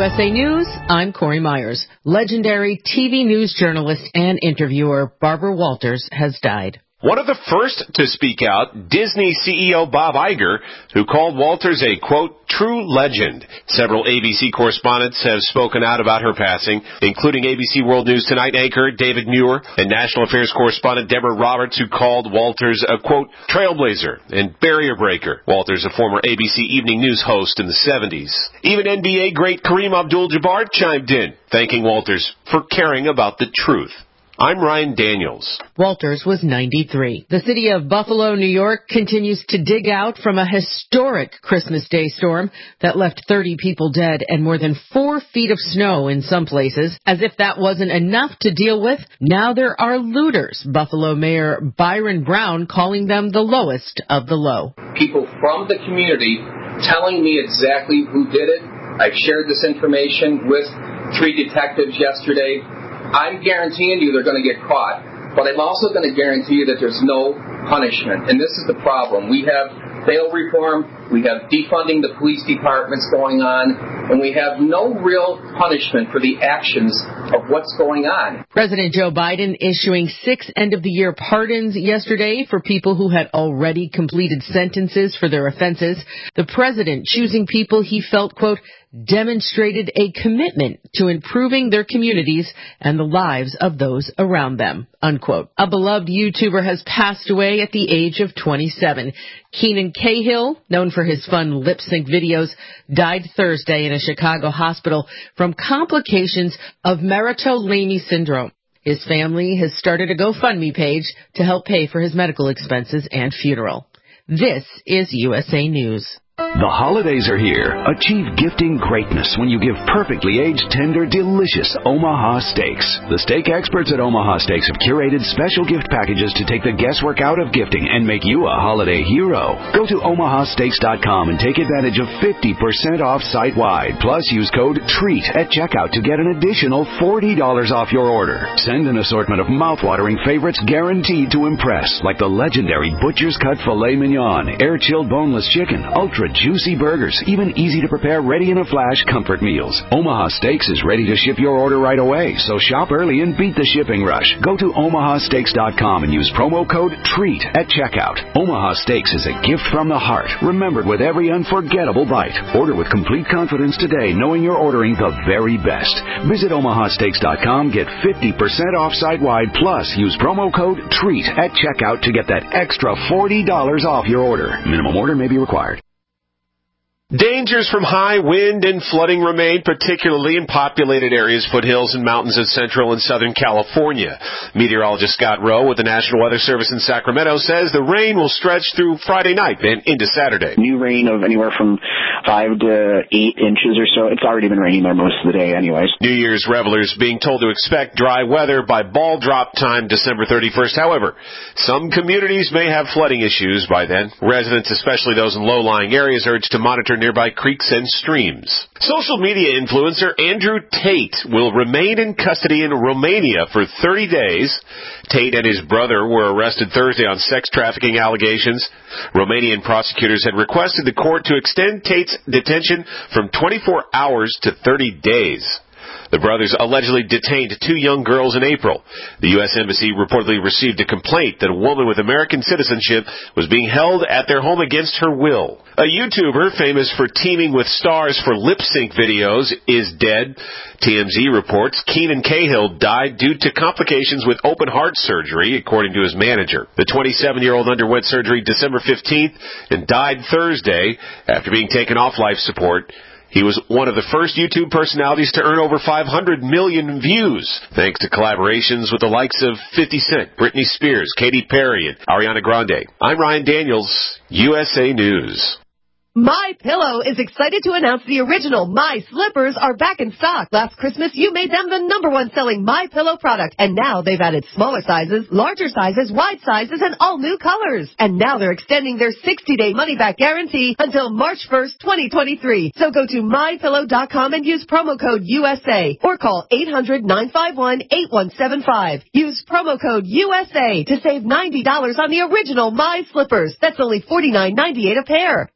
USA News, I'm Corey Myers. Legendary TV news journalist and interviewer Barbara Walters has died. One of the first to speak out, Disney CEO Bob Iger, who called Walters a, quote, true legend. Several ABC correspondents have spoken out about her passing, including ABC World News Tonight anchor David Muir and National Affairs correspondent Deborah Roberts, who called Walters a, quote, trailblazer and barrier breaker. Walters, a former ABC Evening News host in the 70s. Even NBA great Kareem Abdul-Jabbar chimed in, thanking Walters for caring about the truth. I'm Ryan Daniels. Walters was 93. The city of Buffalo, New York, continues to dig out from a historic Christmas Day storm that left 30 people dead and more than 4 feet of snow in some places. As if that wasn't enough to deal with, now there are looters. Buffalo Mayor Byron Brown calling them the lowest of the low. People from the community telling me exactly who did it. I've shared this information with 3 detectives yesterday. I'm guaranteeing you they're going to get caught, but I'm also going to guarantee you that there's no punishment. And this is the problem. We have bail reform, we have defunding the police departments going on, and we have no real punishment for the actions of what's going on. President Joe Biden issuing 6 end-of-the-year pardons yesterday for people who had already completed sentences for their offenses. The president choosing people he felt, quote, demonstrated a commitment to improving their communities and the lives of those around them, unquote. A beloved YouTuber has passed away at the age of 27. Keenan Cahill, known for his fun lip-sync videos, died Thursday in a Chicago hospital from complications of Merritt-Lamy syndrome. His family has started a GoFundMe page to help pay for his medical expenses and funeral. This is USA News. The holidays are here. Achieve gifting greatness when you give perfectly aged, tender, delicious Omaha Steaks. The steak experts at Omaha Steaks have curated special gift packages to take the guesswork out of gifting and make you a holiday hero. Go to omahasteaks.com and take advantage of 50% off site-wide. Plus, use code TREAT at checkout to get an additional $40 off your order. Send an assortment of mouth-watering favorites guaranteed to impress, like the legendary Butcher's Cut Filet Mignon, air-chilled boneless chicken, ultra juicy burgers, even easy-to-prepare, ready-in-a-flash comfort meals. Omaha Steaks is ready to ship your order right away, so shop early and beat the shipping rush. Go to omahasteaks.com and use promo code TREAT at checkout. Omaha Steaks is a gift from the heart, remembered with every unforgettable bite. Order with complete confidence today, knowing you're ordering the very best. Visit omahasteaks.com, get 50% off site-wide, plus use promo code TREAT at checkout to get that extra $40 off your order. Minimum order may be required. Dangers from high wind and flooding remain, particularly in populated areas, foothills, and mountains of central and southern California. Meteorologist Scott Rowe with the National Weather Service in Sacramento says the rain will stretch through Friday night and into Saturday. New rain of anywhere from 5 to 8 inches or so. It's already been raining there most of the day anyways. New Year's revelers being told to expect dry weather by ball drop time December 31st. However, some communities may have flooding issues by then. Residents, especially those in low-lying areas, urged to monitor nearby creeks and streams. Social media influencer Andrew Tate will remain in custody in Romania for 30 days. Tate and his brother were arrested Thursday on sex trafficking allegations. Romanian prosecutors had requested the court to extend Tate's detention from 24 hours to 30 days. The brothers allegedly detained 2 young girls in April. The U.S. Embassy reportedly received a complaint that a woman with American citizenship was being held at their home against her will. A YouTuber famous for teaming with stars for lip-sync videos is dead. TMZ reports Keenan Cahill died due to complications with open heart surgery, according to his manager. The 27-year-old underwent surgery December 15th and died Thursday after being taken off life support. He was one of the first YouTube personalities to earn over 500 million views, thanks to collaborations with the likes of 50 Cent, Britney Spears, Katy Perry, and Ariana Grande. I'm Ryan Daniels, USA News. MyPillow is excited to announce the original My Slippers are back in stock. Last Christmas, you made them the #1 selling MyPillow product, and now they've added smaller sizes, larger sizes, wide sizes, and all new colors. And now they're extending their 60-day money-back guarantee until March 1st, 2023. So go to MyPillow.com and use promo code USA or call 800-951-8175. Use promo code USA to save $90 on the original My Slippers. That's only $49.98 a pair.